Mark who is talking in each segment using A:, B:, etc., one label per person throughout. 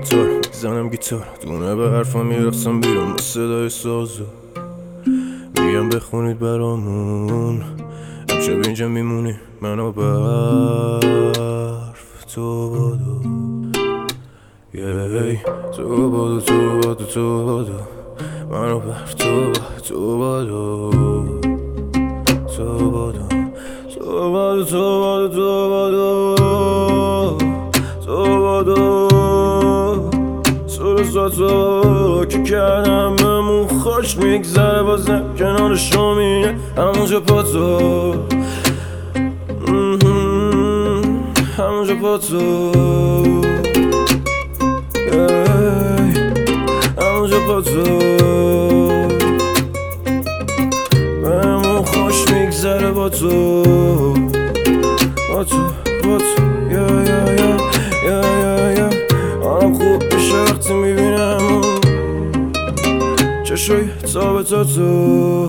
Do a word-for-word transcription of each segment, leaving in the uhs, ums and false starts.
A: موتور میزنم گیتار، دونه به حرفم میرقصم بیرون با صدای سازو. میگم بخونید برامون، امشب اینجا میمونی من و برف. تو بادو یی تو بادو تو بادو تو بادو من و برف. تو تو بادو تو بادو تو بادو تو بادو تو بادو تو بادو سر تو که کردم بهمون خوش میگذره، بازم کنار شامینه همونجا پا تو، همونجا پا تو، همونجا پا تو بهمون خوش میگذره با تو، با تو با تو یا یا یا یا یا یا آرام خوب میشه وقتی میبینم چشوی تا به تا تو،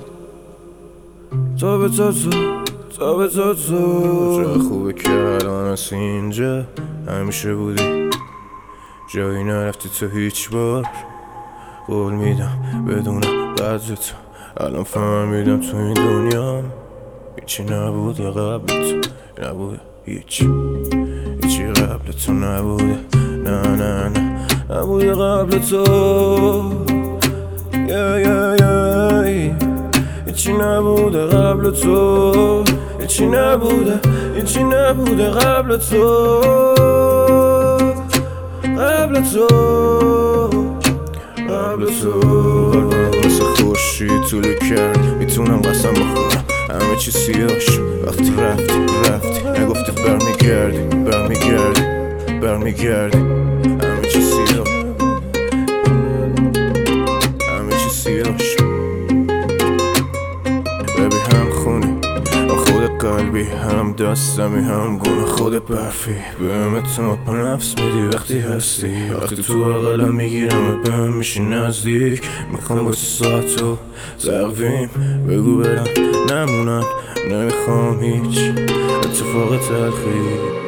A: تا به تا تو، تا به تا تو. چه خوبه که الان هستی اینجا، همیشه بودی جایی نرفتی تو هیچ بار. قول میدم بدونم قدر تو، الان فهمیدم تو این دنیا هیچی نبوده قبل تو، نبوده هیچ هیچی قبل تو نبوده، نه نه نه نبوده قبل تو، یا یا یا هیچی نبوده قبل تو، هیچی نبوده هیچی نبوده قبل تو، قبل تو قبل تو. قلبم واسه خورشید طولو کرد، میتونم قسم بخورم همه چی سیاه شد وقتی رفتی رفتی، نگفتی برمیگردی برمیگردی برمیگردی، همه چی سیاه همه چی سیاه شد. ببی هم خونی هم خود قلبی، هم دستمی هم گونه خود برفی، بهم اعتماد به نفس میدی وقتی هستی، وقتی تو اقلم میگیرم بهم میشی نزدیک، میخوام واسه ساعتو تقویم بگو برم نمونم، نمیخوام هیچ اتفاق تلخی.